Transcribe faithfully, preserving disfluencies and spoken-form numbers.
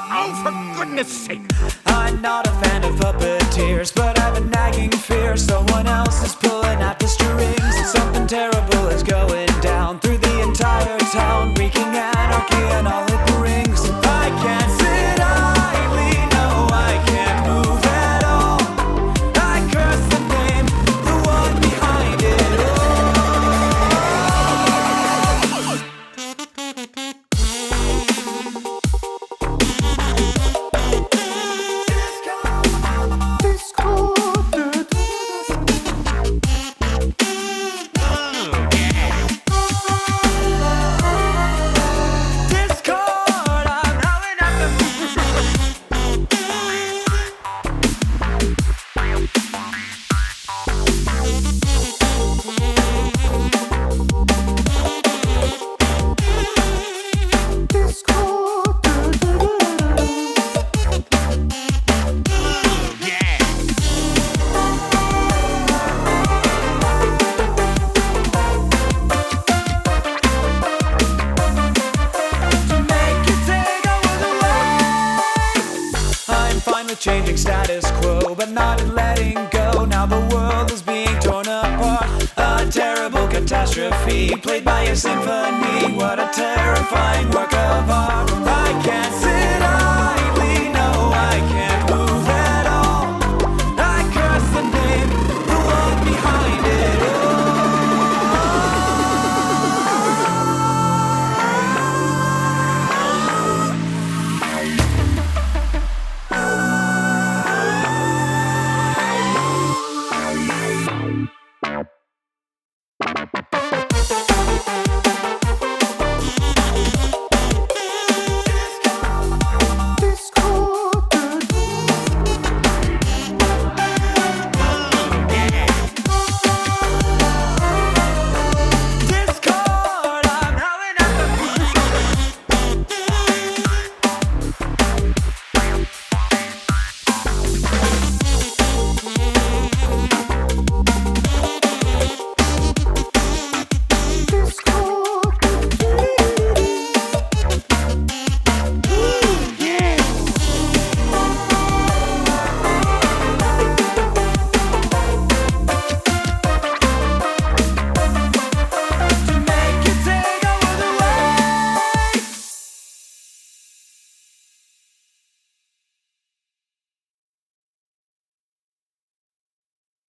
Oh, for goodness sake! I'm not a fan of puppeteers, but I've a nagging fear someone else is pulling at the strings, and something terrible is going down through the entire town, wreaking anarchy and all it brings. I can't sit idly, no, I can't move at all. I curse the name, the one behind it all. Changing status quo, but not in letting go. Now the world is being torn apart, a terrible catastrophe played by a symphony. What a terrifying work of art.